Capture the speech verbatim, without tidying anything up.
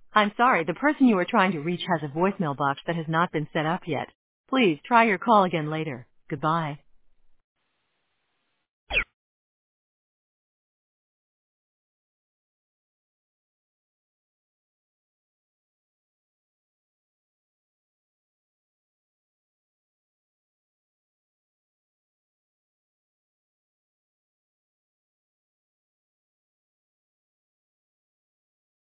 I'm sorry, the person you are trying to reach has a voicemail box that has not been set up yet. Please try your call again later. Goodbye.